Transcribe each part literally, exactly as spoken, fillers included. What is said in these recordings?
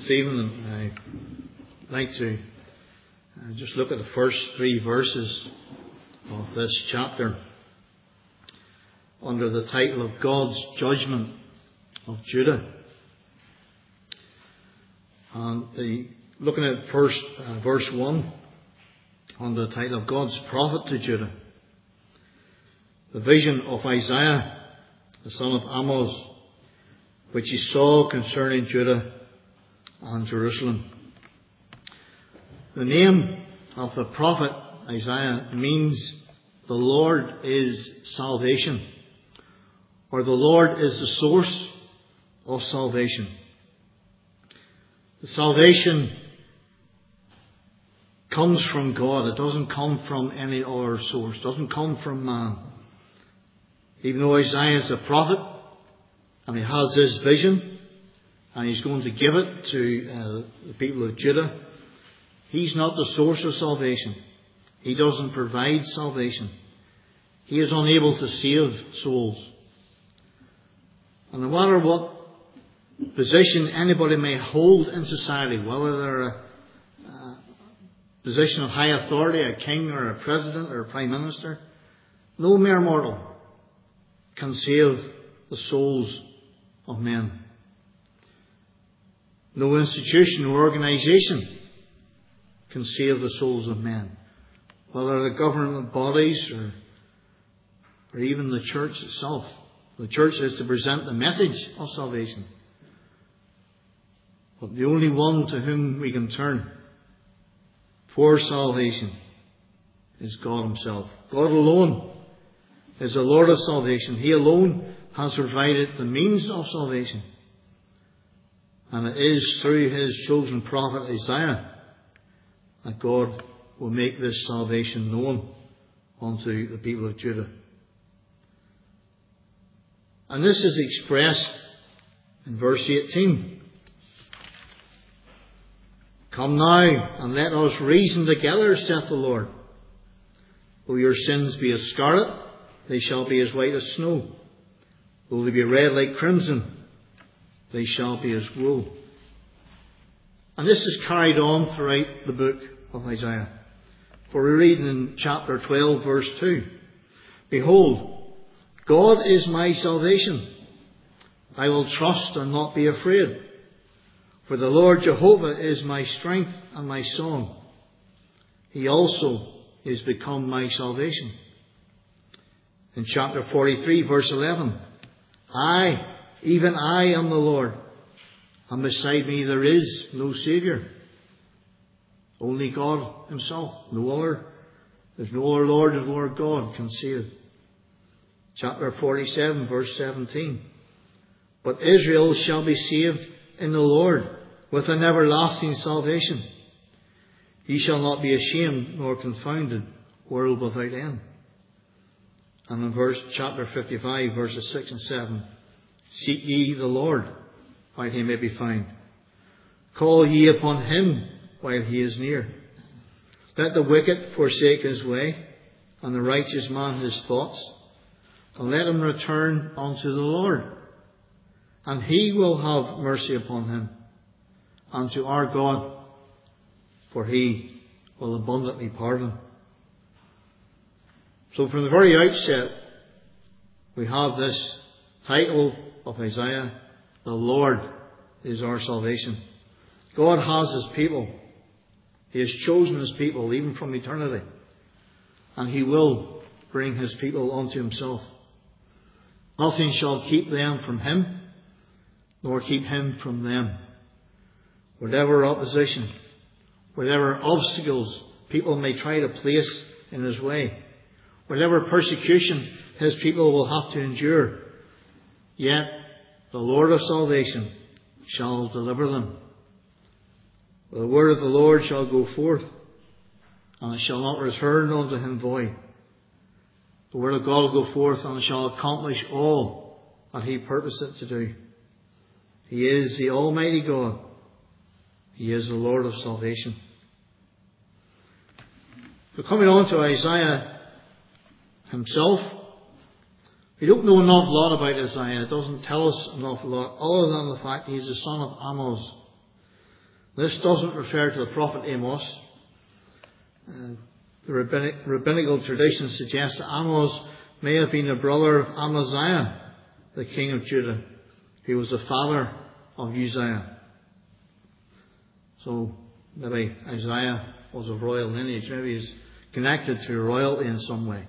This evening I'd like to uh, just look at the first three verses of this chapter under the title of God's Judgment of Judah. And the, looking at first uh, verse one under the title of God's Prophet to Judah. The vision of Isaiah, the son of Amoz, which he saw concerning Judah and Jerusalem. The name of the prophet Isaiah means the Lord is salvation, or the Lord is the source of salvation. The salvation comes from God. It doesn't come from any other source. It doesn't come from man. Even though Isaiah is a prophet, and he has this vision, and he's going to give it to uh, the people of Judah, he's not the source of salvation. He doesn't provide salvation. He is unable to save souls. And no matter what position anybody may hold in society, whether they're a, a position of high authority, a king or a president or a prime minister, no mere mortal can save the souls of men. No institution or organisation can save the souls of men, whether the government bodies or, or even the church itself. The church is to present the message of salvation. But the only one to whom we can turn for salvation is God Himself. God alone is the Lord of salvation. He alone has provided the means of salvation. And it is through His chosen prophet Isaiah that God will make this salvation known unto the people of Judah. And this is expressed in verse eighteen. Come now, and let us reason together, saith the Lord. Though your sins be as scarlet, they shall be as white as snow. Though they be red like crimson, they shall be as wool. And this is carried on throughout the book of Isaiah. For we read in chapter twelve, verse two. Behold, God is my salvation. I will trust and not be afraid. For the Lord Jehovah is my strength and my song. He also is become my salvation. In chapter forty-three, verse eleven. I, even I am the Lord, and beside me there is no Saviour. Only God Himself, no other. There's no other Lord, no other God can save. Chapter forty-seven, verse seventeen. But Israel shall be saved in the Lord with an everlasting salvation. He shall not be ashamed nor confounded, world without end. And in verse chapter fifty-five, verses six and seven. Seek ye the Lord while He may be found. Call ye upon Him while He is near. Let the wicked forsake his way, and the righteous man his thoughts, and let him return unto the Lord, and He will have mercy upon him, and to our God, for He will abundantly pardon. So from the very outset, we have this title of Isaiah, the Lord is our salvation. God has His people. He has chosen His people even from eternity. And He will bring His people unto Himself. Nothing shall keep them from Him, nor keep Him from them. Whatever opposition, whatever obstacles people may try to place in His way, whatever persecution His people will have to endure, yet the Lord of salvation shall deliver them. For the word of the Lord shall go forth, and it shall not return unto Him void. The word of God will go forth, and it shall accomplish all that He purposed it to do. He is the Almighty God. He is the Lord of salvation. So coming on to Isaiah himself, we don't know an awful lot about Isaiah. It doesn't tell us an awful lot other than the fact he is the son of Amoz. This doesn't refer to the prophet Amos. Uh, the rabbinic, rabbinical tradition suggests that Amos may have been a brother of Amaziah, the king of Judah. He was the father of Uzziah. So maybe Isaiah was of royal lineage. Maybe he's connected to royalty in some way.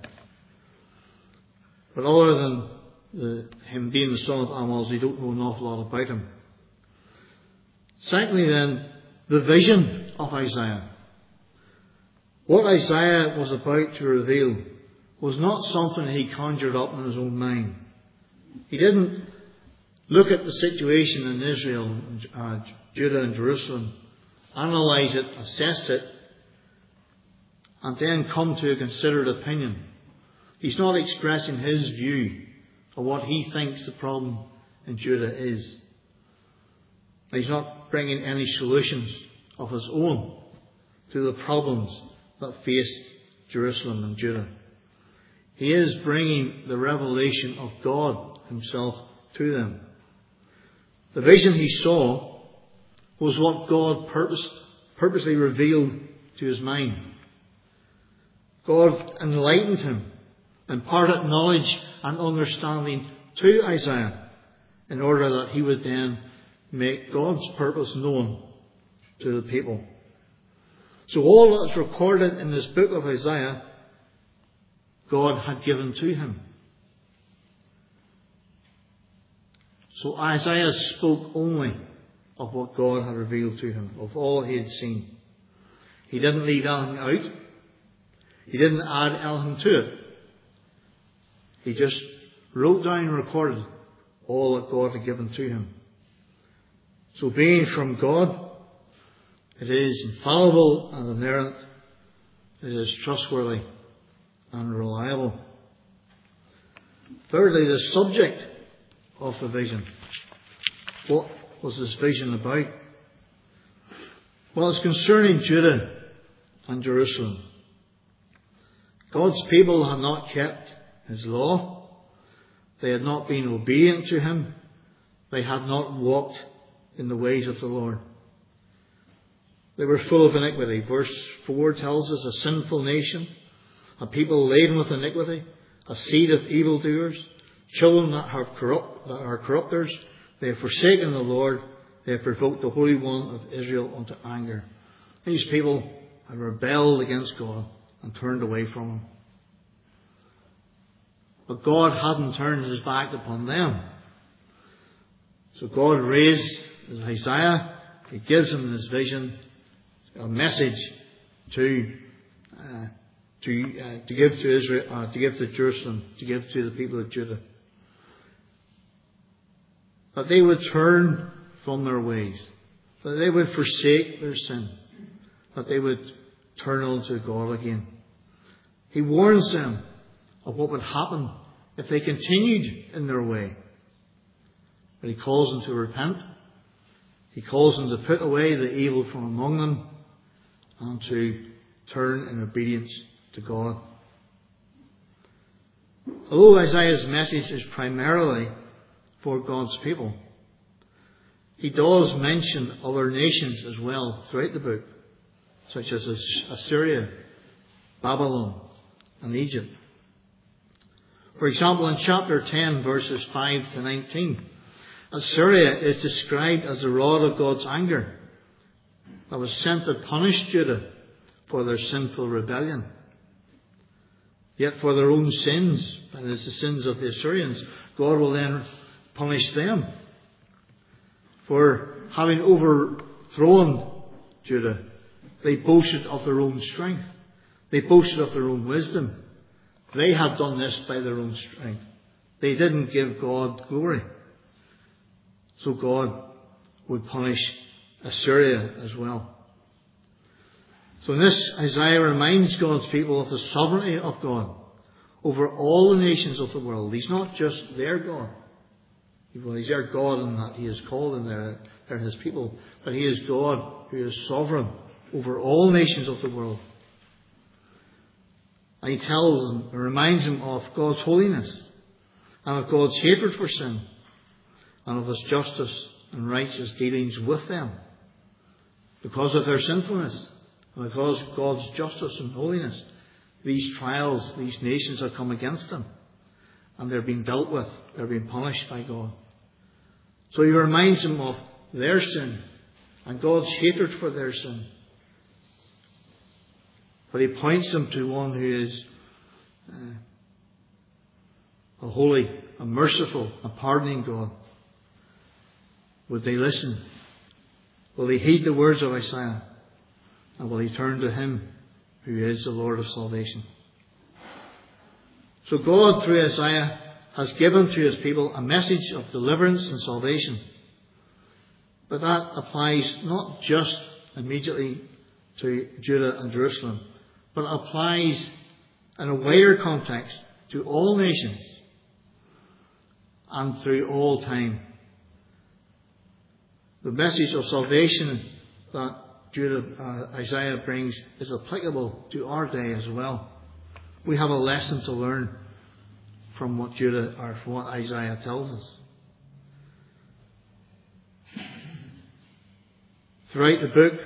But other than the, him being the son of Amos, we don't know an awful lot about him. Secondly then, the vision of Isaiah. What Isaiah was about to reveal was not something he conjured up in his own mind. He didn't look at the situation in Israel, uh, Judah and Jerusalem, analyse it, assess it, and then come to a considered opinion. He's not expressing his view of what he thinks the problem in Judah is. He's not bringing any solutions of his own to the problems that faced Jerusalem and Judah. He is bringing the revelation of God himself to them. The vision he saw was what God purposed, purposely revealed to his mind. God enlightened him, imparted knowledge and understanding to Isaiah in order that he would then make God's purpose known to the people. So all that's recorded in this book of Isaiah, God had given to him. So Isaiah spoke only of what God had revealed to him, of all he had seen. He didn't leave anything out. He didn't add anything to it. He just wrote down and recorded all that God had given to him. So being from God, it is infallible and inerrant. It is trustworthy and reliable. Thirdly, the subject of the vision. What was this vision about? Well, it's concerning Judah and Jerusalem. God's people had not kept his law. They had not been obedient to him. They had not walked in the ways of the Lord. They were full of iniquity. Verse four tells us, a sinful nation, a people laden with iniquity, a seed of evildoers, children that have corrupt, that are corrupters. They have forsaken the Lord. They have provoked the Holy One of Israel unto anger. These people had rebelled against God and turned away from him. But God hadn't turned his back upon them. So God raised Isaiah. He gives him this vision, a message to uh, to uh, to give to Israel, uh, to give to Jerusalem, to give to the people of Judah, that they would turn from their ways, that they would forsake their sin, that they would turn unto God again. He warns them of what would happen if they continued in their way. But he calls them to repent. He calls them to put away the evil from among them and to turn in obedience to God. Although Isaiah's message is primarily for God's people, he does mention other nations as well throughout the book, such as Assyria, Babylon, and Egypt. For example, in chapter ten, verses five to nineteen, Assyria is described as the rod of God's anger that was sent to punish Judah for their sinful rebellion. Yet for their own sins, and it's the sins of the Assyrians, God will then punish them for having overthrown Judah. They boasted of their own strength. They boasted of their own wisdom. They had done this by their own strength. They didn't give God glory. So God would punish Assyria as well. So in this, Isaiah reminds God's people of the sovereignty of God over all the nations of the world. He's not just their God. Well, he's their God in that he is called and they're, they're his people. But he is God who is sovereign over all nations of the world. And he tells them, and reminds them of God's holiness and of God's hatred for sin and of his justice and righteous dealings with them. Because of their sinfulness, and because of God's justice and holiness, these trials, these nations have come against them. And they're being dealt with. They're being punished by God. So he reminds them of their sin and God's hatred for their sin. But he points them to one who is uh, a holy, a merciful, a pardoning God. Would they listen? Will they heed the words of Isaiah? And will he turn to him who is the Lord of salvation? So God, through Isaiah, has given to his people a message of deliverance and salvation. But that applies not just immediately to Judah and Jerusalem, but it applies in a wider context to all nations and through all time. The message of salvation that Judah, uh, Isaiah brings is applicable to our day as well. We have a lesson to learn from what Judah or from what Isaiah tells us. Throughout the book,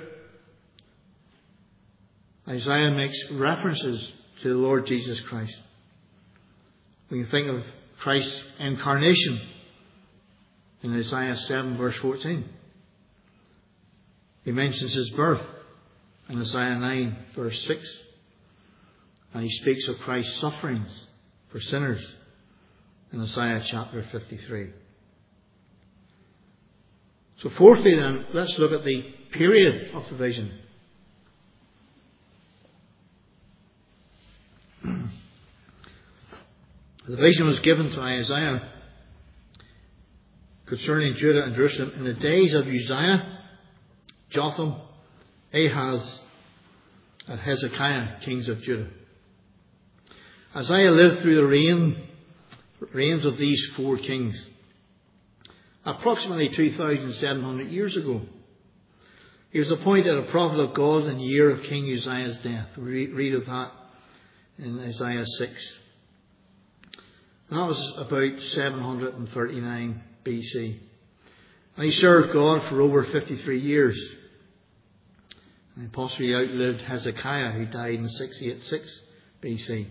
Isaiah makes references to the Lord Jesus Christ. We can think of Christ's incarnation in Isaiah seven verse fourteen. He mentions his birth in Isaiah nine verse six. And he speaks of Christ's sufferings for sinners in Isaiah chapter fifty-three. So fourthly then, let's look at the period of the vision. The vision was given to Isaiah concerning Judah and Jerusalem in the days of Uzziah, Jotham, Ahaz, and Hezekiah, kings of Judah. Isaiah lived through the reign, reigns of these four kings, approximately two thousand seven hundred years ago. He was appointed a prophet of God in the year of King Uzziah's death. We read of that in Isaiah six. And that was about seven hundred thirty-nine B C. And he served God for over fifty-three years. And he possibly outlived Hezekiah, who died in six eighty-six B C.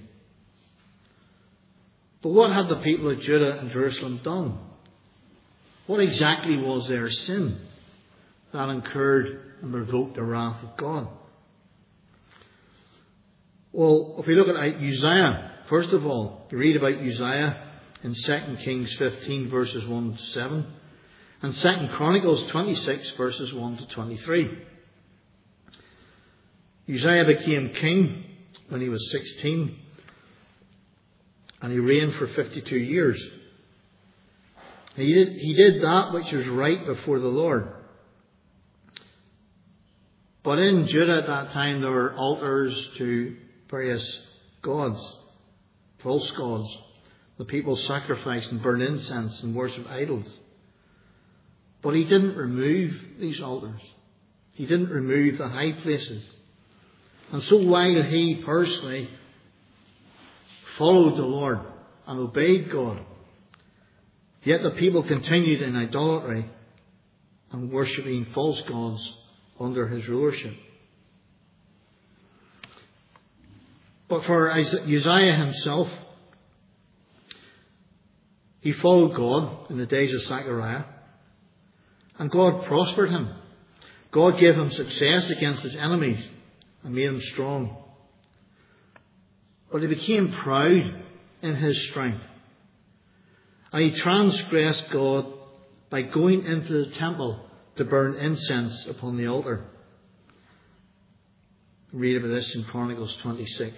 But what had the people of Judah and Jerusalem done? What exactly was their sin that incurred and provoked the wrath of God? Well, if we look at Uzziah, first of all, you read about Uzziah in Second Kings fifteen verses one to seven and Second Chronicles twenty-six verses one to twenty-three. Uzziah became king when he was sixteen and he reigned for fifty-two years. He did, he did that which was right before the Lord. But in Judah at that time there were altars to various gods, false gods. The people sacrificed and burned incense and worshipped idols. But he didn't remove these altars. He didn't remove the high places. And so while he personally followed the Lord and obeyed God, yet the people continued in idolatry and worshipping false gods under his rulership. But for Uzziah himself, he followed God in the days of Zechariah, and God prospered him. God gave him success against his enemies and made him strong. But he became proud in his strength. And he transgressed God by going into the temple to burn incense upon the altar. Read about this in Chronicles twenty-six.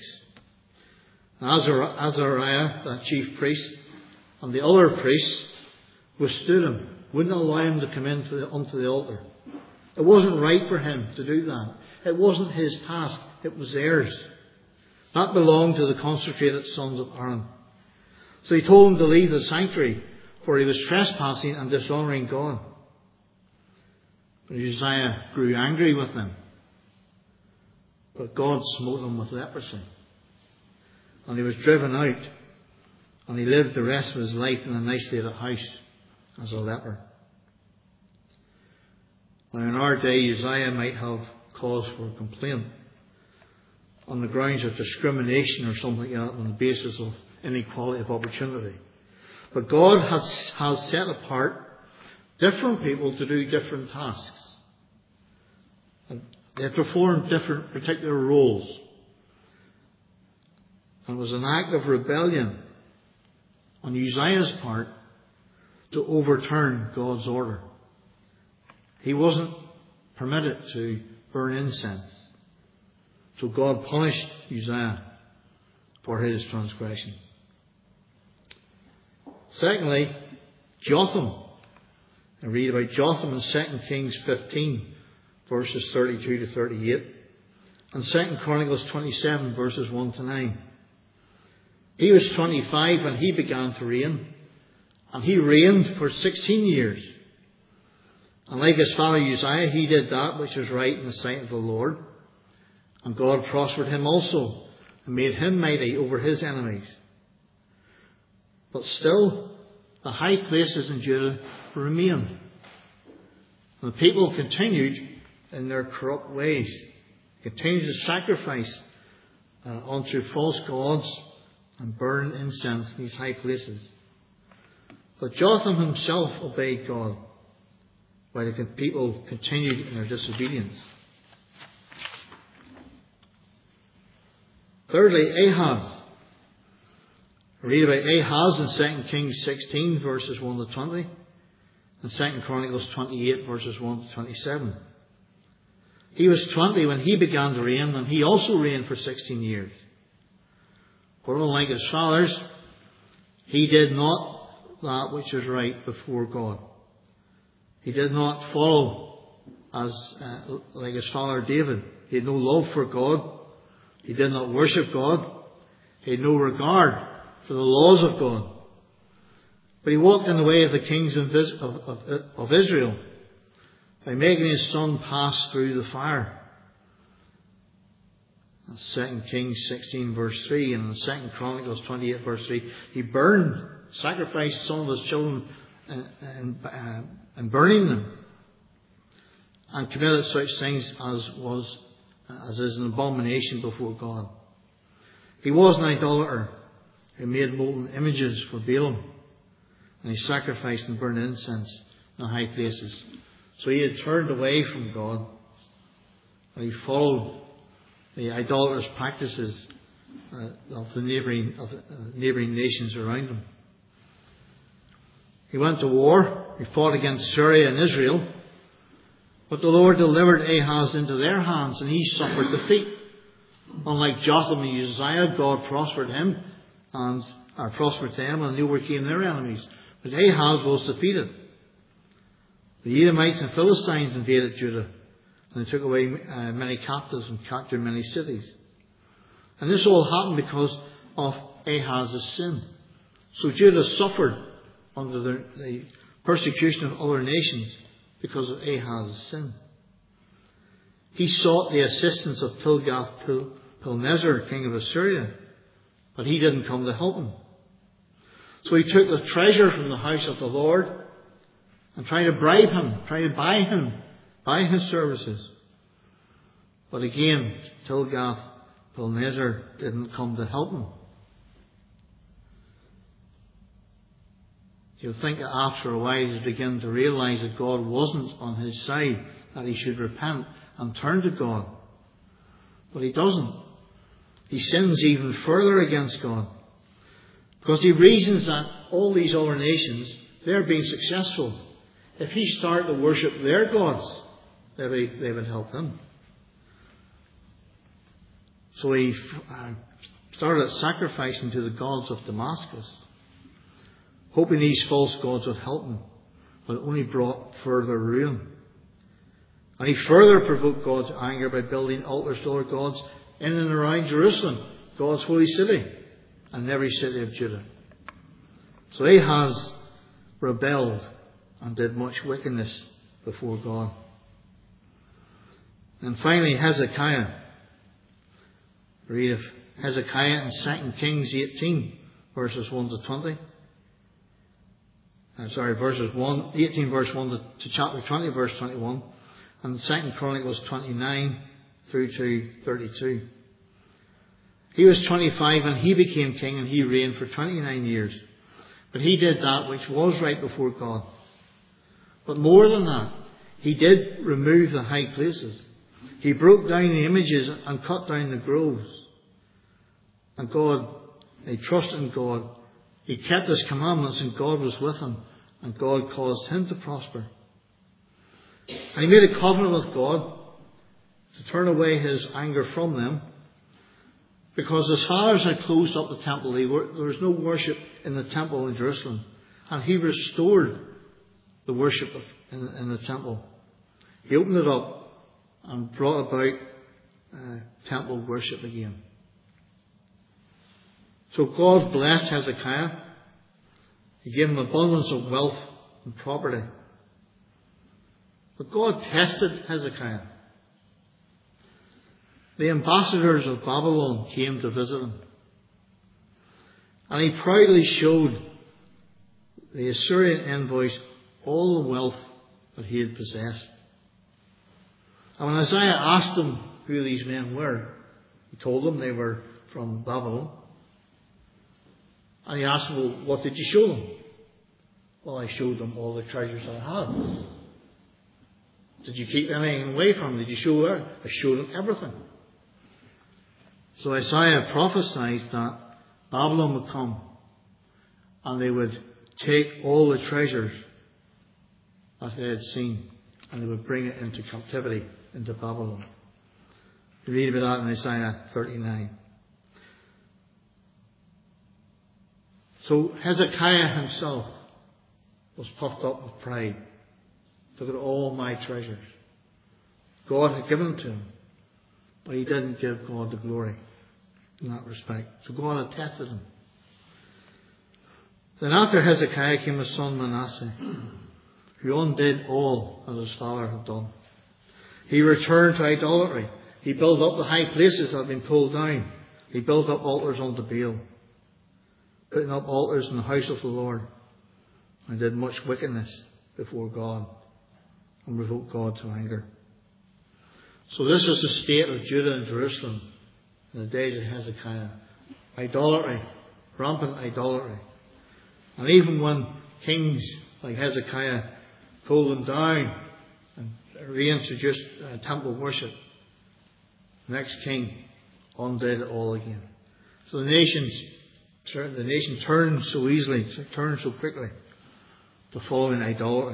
Azariah, the chief priest, and the other priests withstood him, wouldn't allow him to come into the, onto the altar. It wasn't right for him to do that. It wasn't his task, it was theirs. That belonged to the consecrated sons of Aaron. So he told him to leave the sanctuary, for he was trespassing and dishonouring God. But Uzziah grew angry with them. But God smote him with leprosy. And he was driven out. And he lived the rest of his life in an isolated house as a leper. Now in our day, Uzziah might have cause for complaint on the grounds of discrimination or something like that, on the basis of inequality of opportunity. But God has, has set apart different people to do different tasks. And they perform different particular roles. And it was an act of rebellion on Uzziah's part to overturn God's order. He wasn't permitted to burn incense. So God punished Uzziah for his transgression. Secondly, Jotham. I read about Jotham in Second Kings fifteen, verses thirty-two to thirty-eight, and Second Chronicles twenty-seven, verses one to nine. He was twenty-five when he began to reign, and he reigned for sixteen years. And like his father Uzziah, he did that which was right in the sight of the Lord. And God prospered him also, and made him mighty over his enemies. But still, the high places in Judah remained. And the people continued in their corrupt ways, continued to sacrifice uh, unto false gods and burn incense in these high places. But Jotham himself obeyed God, while the people continued in their disobedience. Thirdly, Ahaz. We read about Ahaz in Second Kings sixteen, verses one to twenty, and Second Chronicles twenty-eight, verses one to twenty-seven. He was twenty when he began to reign, and he also reigned for sixteen years. But unlike his fathers, he did not that which was right before God. He did not follow as uh, like his father David. He had no love for God. He did not worship God. He had no regard for the laws of God. But he walked in the way of the kings of, of, of Israel by making his son pass through the fire. Second Kings sixteen, verse three, and in Second Chronicles twenty-eight, verse three, he burned, sacrificed some of his children and, and, uh, and burning them, and committed such things as was as is an abomination before God. He was an idolater who made molten images for Balaam, and he sacrificed and burned incense in high places. So he had turned away from God, and he followed the idolatrous practices uh, of the neighbouring of uh, neighbouring nations around him. He went to war. He fought against Syria and Israel. But the Lord delivered Ahaz into their hands, and he suffered defeat. Unlike Jotham and Uzziah, God prospered him, and or prospered them, and they overcame their enemies. But Ahaz was defeated. The Edomites and Philistines invaded Judah, and they took away uh, many captives and captured many cities. And this all happened because of Ahaz's sin. So Judah suffered under the, the persecution of other nations because of Ahaz's sin. He sought the assistance of Tilgath-Pilneser, king of Assyria, but he didn't come to help him. So he took the treasure from the house of the Lord and tried to bribe him, tried to buy him, buy his services. But again, Tilgath-Pilneser didn't come to help him. You'll think that after a while he'd begin to realise that God wasn't on his side, that he should repent and turn to God. But he doesn't. He sins even further against God. Because he reasons that all these other nations, they're being successful. If he started to worship their gods, maybe they would help him. So he uh, started sacrificing to the gods of Damascus, hoping these false gods would help him, but it only brought further ruin. And he further provoked God's anger by building altars to other gods in and around Jerusalem, God's holy city, and every city of Judah. So Ahaz rebelled and did much wickedness before God. And finally, Hezekiah. Read of Hezekiah in Second Kings eighteen, verses one to twenty. Uh, sorry, verses one, eighteen verse one to, to chapter twenty, verse twenty-one. and Second Chronicles twenty-nine through to thirty-two. He was twenty-five and he became king, and he reigned for twenty-nine years. But he did that which was right before God. But more than that, he did remove the high places. He broke down the images and cut down the groves. And God, he trusted in God. He kept his commandments, and God was with him, and God caused him to prosper. And he made a covenant with God to turn away his anger from them, because his fathers had closed up the temple. They were, there was no worship in the temple in Jerusalem. And he restored the worship in, in the temple. He opened it up and brought about uh, temple worship again. So God blessed Hezekiah. He gave him abundance of wealth and property. But God tested Hezekiah. The ambassadors of Babylon came to visit him. And he proudly showed the Assyrian envoys all the wealth that he had possessed. And when Isaiah asked them who these men were, he told them they were from Babylon. And he asked them, well, what did you show them? Well, I showed them all the treasures I had. Did you keep anything away from them? Did you show her? I showed them everything. So Isaiah prophesied that Babylon would come and they would take all the treasures that they had seen and they would bring it into captivity into Babylon. You read about that in Isaiah thirty-nine. So Hezekiah himself was puffed up with pride. Look at all my treasures. God had given them to him, but he didn't give God the glory in that respect. So God had tested him. Then after Hezekiah came his son Manasseh, who undid all that his father had done. He returned to idolatry. He built up the high places that had been pulled down. He built up altars unto Baal, putting up altars in the house of the Lord, and did much wickedness before God, and provoked God to anger. So this is the state of Judah and Jerusalem in the days of Hezekiah. Idolatry, rampant idolatry. And even when kings like Hezekiah pulled them down and reintroduced uh, temple worship, the next king undid it all again. So the nations, the nation turned so easily, turned so quickly to following idolatry.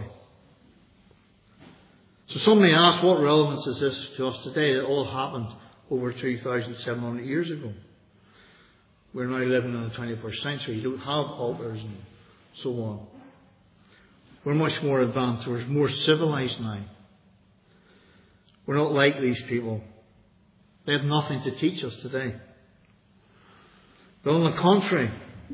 So some may ask, what relevance is this to us today? It all happened over two thousand seven hundred years ago. We're now living in the twenty-first century. You don't have altars and so on. We're much more advanced. We're more civilized now. We're not like these people. They have nothing to teach us today. But on the contrary,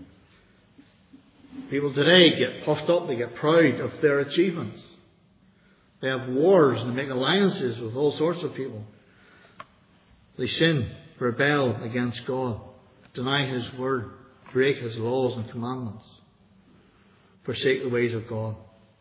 people today get puffed up, they get proud of their achievements. They have wars and they make alliances with all sorts of people. They sin, rebel against God, deny His word, break His laws and commandments, forsake the ways of God.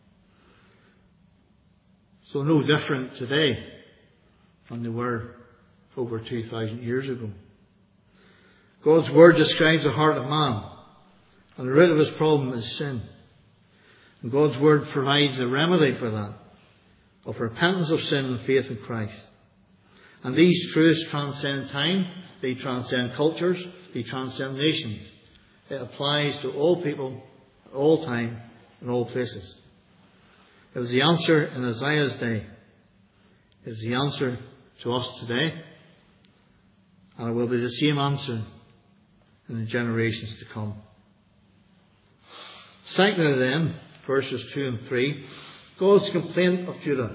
So no different today than they were over two thousand years ago. God's word describes the heart of man, and the root of his problem is sin. And God's word provides a remedy for that, of repentance of sin and faith in Christ. And these truths transcend time, they transcend cultures, they transcend nations. It applies to all people, at all time, in all places. It was the answer in Isaiah's day. It is the answer to us today. And it will be the same answer in the generations to come. Secondly then, verses two and three, God's complaint of Judah.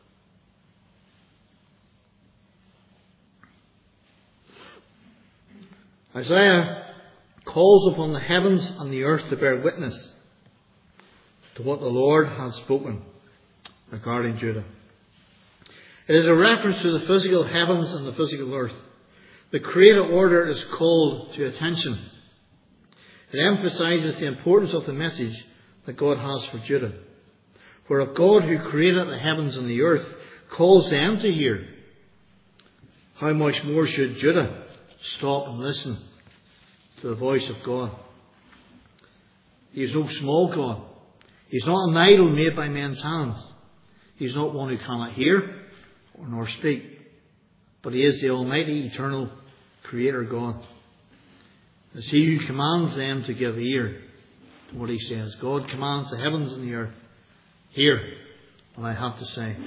Isaiah calls upon the heavens and the earth to bear witness to what the Lord has spoken regarding Judah. It is a reference to the physical heavens and the physical earth. The created order is called to attention. It emphasizes the importance of the message that God has for Judah. For if God, who created the heavens and the earth, calls them to hear. How much more should Judah stop and listen to the voice of God? He is no small God. He is not an idol made by men's hands. He is not one who cannot hear or nor speak. But he is the Almighty, eternal Creator God. It's He who commands them to give ear to what He says. God commands the heavens and the earth. Hear what I have to say.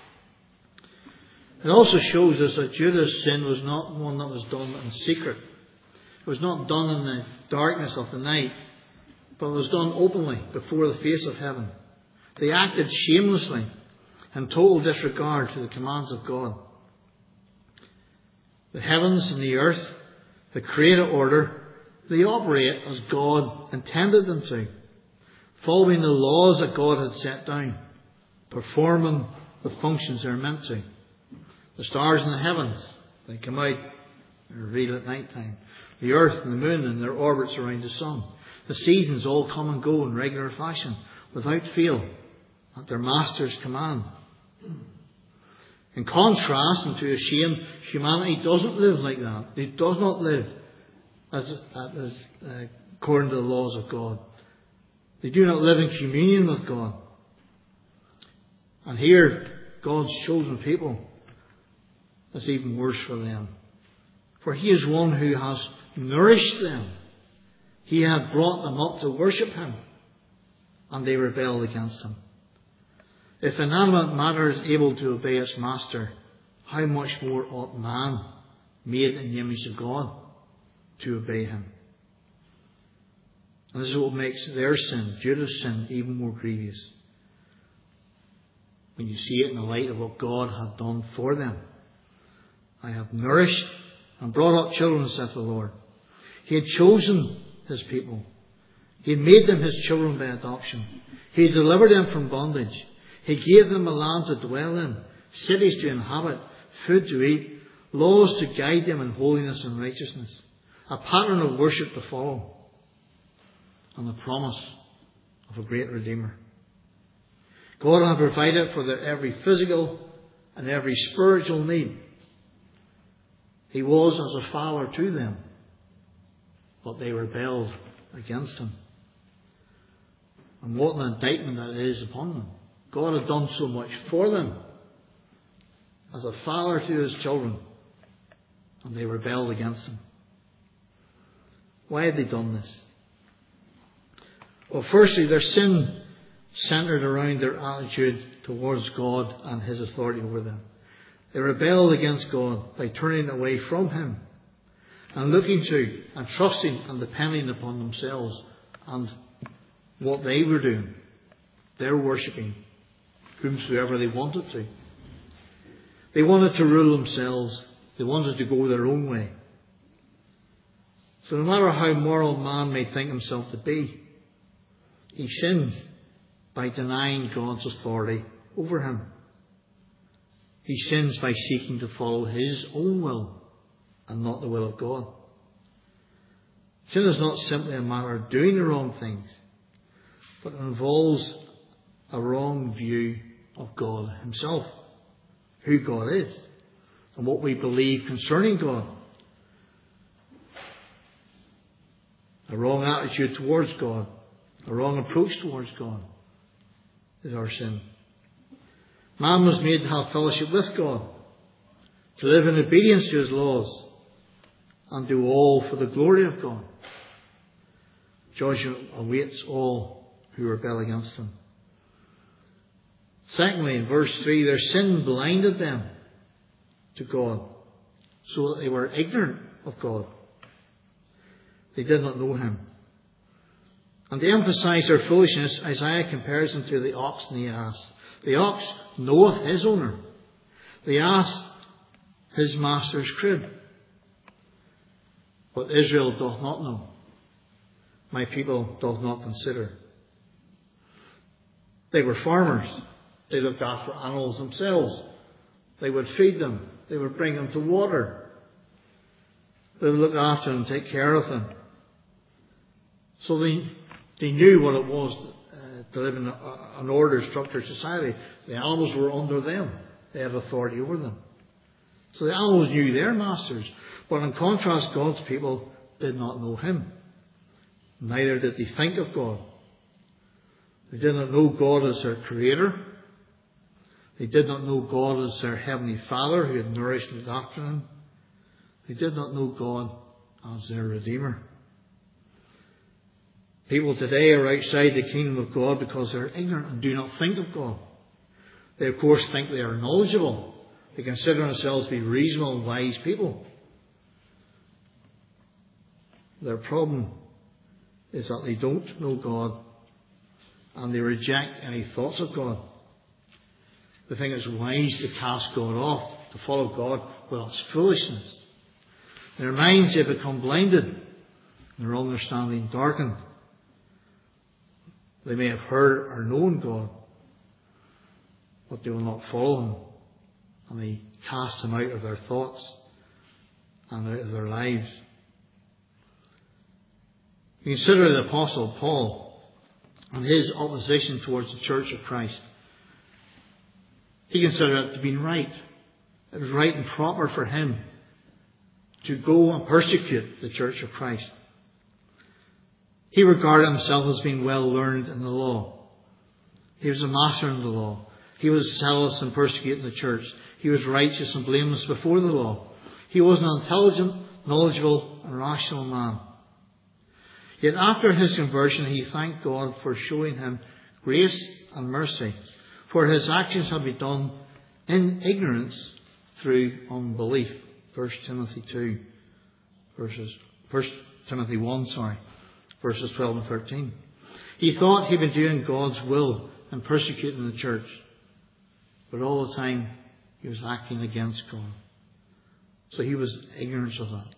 It also shows us that Judah's sin was not one that was done in secret. It was not done in the darkness of the night, but it was done openly before the face of heaven. They acted shamelessly in total disregard to the commands of God. The heavens and the earth, the created order, they operate as God intended them to, following the laws that God had set down, performing the functions they're meant to. The stars in the heavens, they come out and are revealed at night time. The earth and the moon and their orbits around the sun. The seasons all come and go in regular fashion, without fail, at their master's command. In contrast, and to a shame, humanity doesn't live like that. It does not live as, as uh, according to the laws of God. They do not live in communion with God. And here, God's chosen people, it's even worse for them. For He is one who has nourished them. He had brought them up to worship Him, and they rebelled against Him. If inanimate matter is able to obey its master, how much more ought man, made in the image of God, to obey Him? And this is what makes their sin, Judah's sin, even more grievous. When you see it in the light of what God had done for them. I have nourished and brought up children, saith the Lord. He had chosen His people. He had made them His children by adoption. He had delivered them from bondage. He gave them a land to dwell in, cities to inhabit, food to eat, laws to guide them in holiness and righteousness, a pattern of worship to follow, and the promise of a great Redeemer. God had provided for their every physical and every spiritual need. He was as a father to them, but they rebelled against Him. And what an indictment that is upon them. God had done so much for them as a father to His children, and they rebelled against Him. Why had they done this? Well, firstly, their sin centered around their attitude towards God and His authority over them. They rebelled against God by turning away from Him and looking to and trusting and depending upon themselves and what they were doing. They were worshipping whomsoever they wanted to. They wanted to rule themselves. They wanted to go their own way. So no matter how moral man may think himself to be, he sins by denying God's authority over him. He sins by seeking to follow his own will and not the will of God. Sin is not simply a matter of doing the wrong things, but it involves a wrong view of God Himself, who God is, and what we believe concerning God. A wrong attitude towards God, a wrong approach towards God is our sin. Man was made to have fellowship with God, to live in obedience to His laws, and do all for the glory of God. Judgment awaits all who rebel against Him. Secondly, in verse three, their sin blinded them to God, so that they were ignorant of God. They did not know Him. And to emphasize their foolishness, Isaiah compares them to the ox and the ass. The ox knoweth his owner. The ass his master's crib. But Israel doth not know. My people doth not consider. They were farmers. They looked after animals themselves. They would feed them. They would bring them to water. They would look after them and take care of them. So they, they knew what it was uh, to live in a, an ordered, structured society. The animals were under them. they had authority over them. So the animals knew their masters. But in contrast, God's people did not know him. Neither did they think of God. They did not know God as their creator. They did not know God as their heavenly Father who had nourished and adopted them. They did not know God as their Redeemer. People today are outside the kingdom of God because they are ignorant and do not think of God. They of course think they are knowledgeable. They consider themselves to be reasonable and wise people. Their problem is that they don't know God and they reject any thoughts of God. They think it's wise to cast God off, to follow God. Well, it's foolishness. In their minds they become blinded and their understanding darkened. They may have heard or known God, but they will not follow him. And they cast him out of their thoughts and out of their lives. Consider the Apostle Paul and his opposition towards the Church of Christ. He considered it to be right. It was right and proper for him to go and persecute the Church of Christ. He regarded himself as being well learned in the law. He was a master in the law. He was zealous in persecuting the church. He was righteous and blameless before the law. He was an intelligent, knowledgeable and rational man. Yet after his conversion he thanked God for showing him grace and mercy, for his actions had been done in ignorance through unbelief. First Timothy two, verses First Timothy one, sorry, verses twelve and thirteen. He thought he'd been doing God's will and persecuting the church, but all the time he was acting against God. So he was ignorant of that.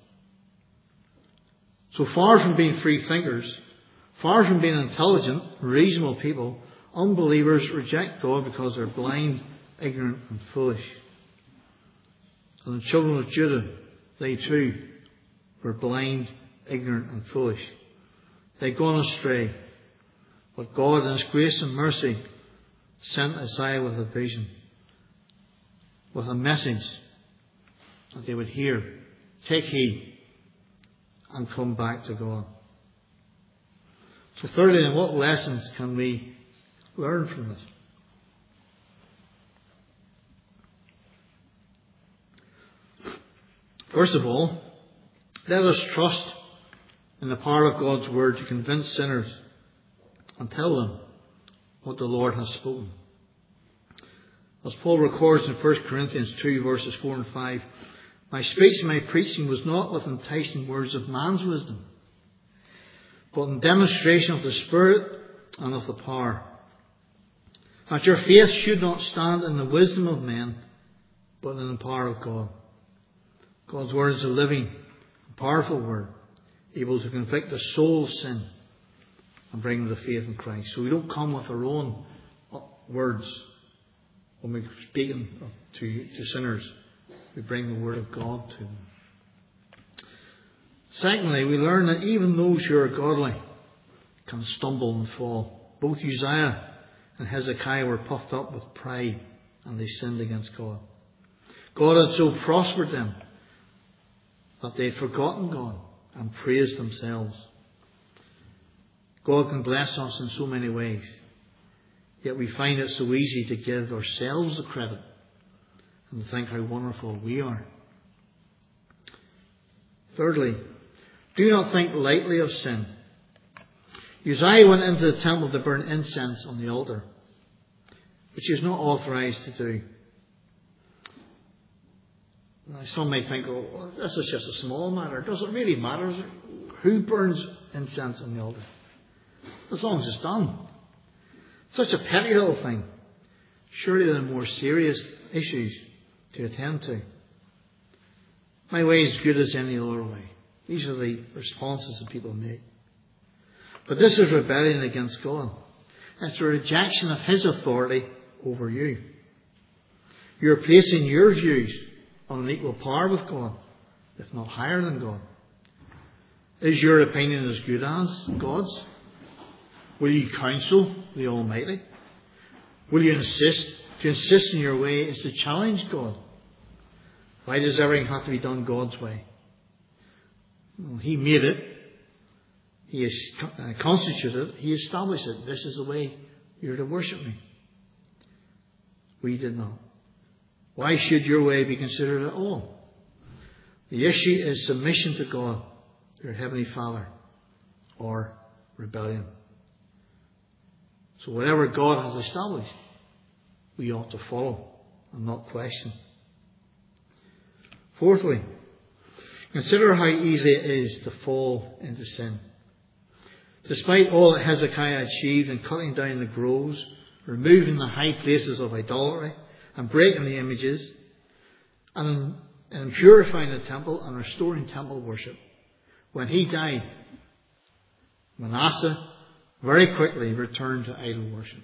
So far from being free thinkers, far from being intelligent, reasonable people, unbelievers reject God because they're blind, ignorant and foolish. And the children of Judah, they too were blind, ignorant and foolish. They'd gone astray. But God in his grace and mercy sent Isaiah with a vision, with a message that they would hear. Take heed and come back to God. So thirdly, then, what lessons can we learn from this? First of all, let us trust in the power of God's word to convince sinners and tell them what the Lord has spoken. As Paul records in First Corinthians two, verses four and five, my speech and my preaching was not with enticing words of man's wisdom, but in demonstration of the Spirit and of the power, that your faith should not stand in the wisdom of men, but in the power of God. God's word is a living, powerful word, able to convict the soul of sin and bring them to faith in Christ. So we don't come with our own words when we're speaking to, to sinners. We bring the word of God to them. Secondly, we learn that even those who are godly can stumble and fall. Both Uzziah and Hezekiah were puffed up with pride and they sinned against God. God had so prospered them that they had forgotten God and praised themselves. God can bless us in so many ways, yet we find it so easy to give ourselves the credit and to think how wonderful we are. Thirdly, do not think lightly of sin. Uzziah went into the temple to burn incense on the altar, which he was not authorized to do. Now, some may think, oh, well, this is just a small matter. Does it really matter who burns incense on the altar? As long as it's done. Such a petty little thing. Surely there are more serious issues to attend to. My way is good as any other way. These are the responses that people make. But this is rebellion against God. It's a rejection of his authority over you. You're placing your views on an equal par with God, if not higher than God. Is your opinion as good as God's? Will you counsel the Almighty? Will you insist To insist on your way is to challenge God. Why does everything have to be done God's way? Well, He made it. He has constituted it. He established it. This is the way you're to worship me. We did not. Why should your way be considered at all? The issue is submission to God, your Heavenly Father, or rebellion. So whatever God has established, we ought to follow and not question. Fourthly, consider how easy it is to fall into sin. Despite all that Hezekiah achieved in cutting down the groves, removing the high places of idolatry, and breaking the images, and in purifying the temple and restoring temple worship, when he died, Manasseh very quickly returned to idol worship.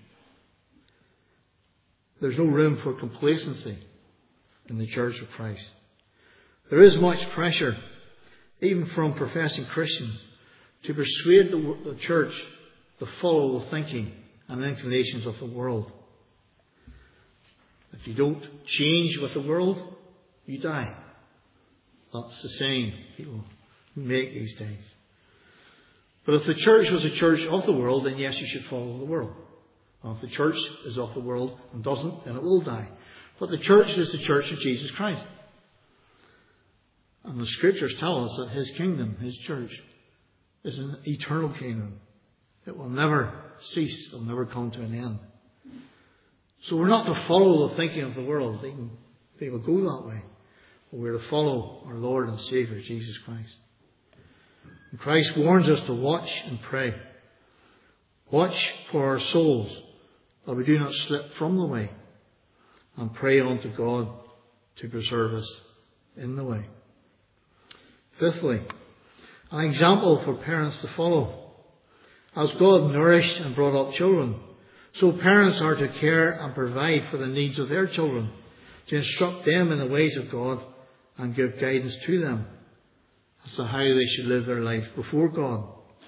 There's no room for complacency in the Church of Christ. There is much pressure, even from professing Christians, to persuade the, the church to follow the thinking and inclinations of the world. If you don't change with the world, you die. That's the saying people make these days. But if the church was a church of the world, then yes, you should follow the world. And if the church is of the world and doesn't, then it will die. But the church is the church of Jesus Christ. And the scriptures tell us that His kingdom, His church, is an eternal kingdom. It will never cease. It will never come to an end. So we're not to follow the thinking of the world. They, can, they will go that way. But we're to follow our Lord and Saviour, Jesus Christ. And Christ warns us to watch and pray. Watch for our souls, that we do not slip from the way. And pray unto God to preserve us in the way. Fifthly, an example for parents to follow. As God nourished and brought up children, so parents are to care and provide for the needs of their children, to instruct them in the ways of God and give guidance to them as to how they should live their life before God.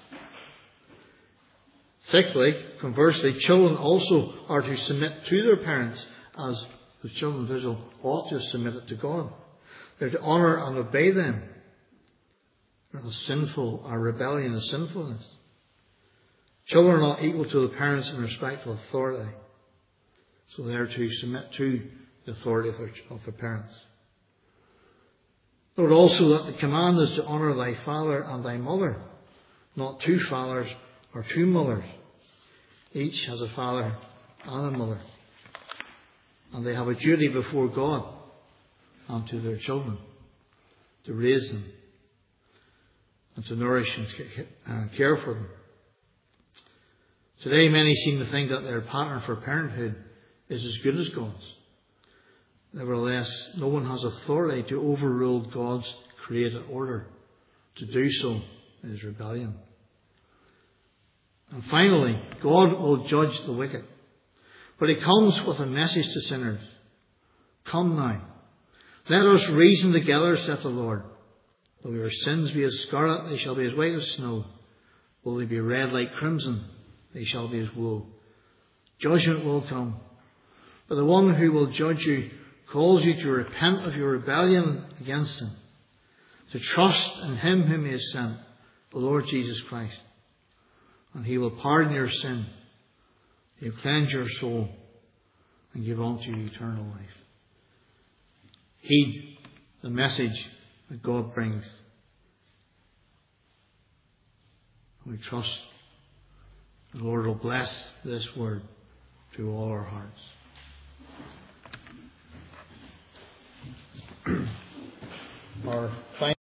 Sixthly, conversely, children also are to submit to their parents as the children of Israel ought to submit it to God. They're to honour and obey them. Or sinful, or rebellion is sinfulness. Children are not equal to the parents in respect of authority. So they are to submit to the authority of their, of their parents. Note also that the command is to honour thy father and thy mother, not two fathers or two mothers. Each has a father and a mother. And they have a duty before God and to their children to raise them and to nourish and care for them. Today many seem to think that their pattern for parenthood is as good as God's. Nevertheless, no one has authority to overrule God's created order. To do so is rebellion. And finally, God will judge the wicked. But He comes with a message to sinners. Come now, let us reason together, saith the Lord. Though your sins be as scarlet, they shall be as white as snow. Though they be red like crimson, they shall be as wool. Judgment will come. But the one who will judge you calls you to repent of your rebellion against Him, to trust in Him whom He has sent, the Lord Jesus Christ. And He will pardon your sin. He'll cleanse your soul and give unto you eternal life. Heed the message that God brings. We trust the Lord will bless this word to all our hearts. Our final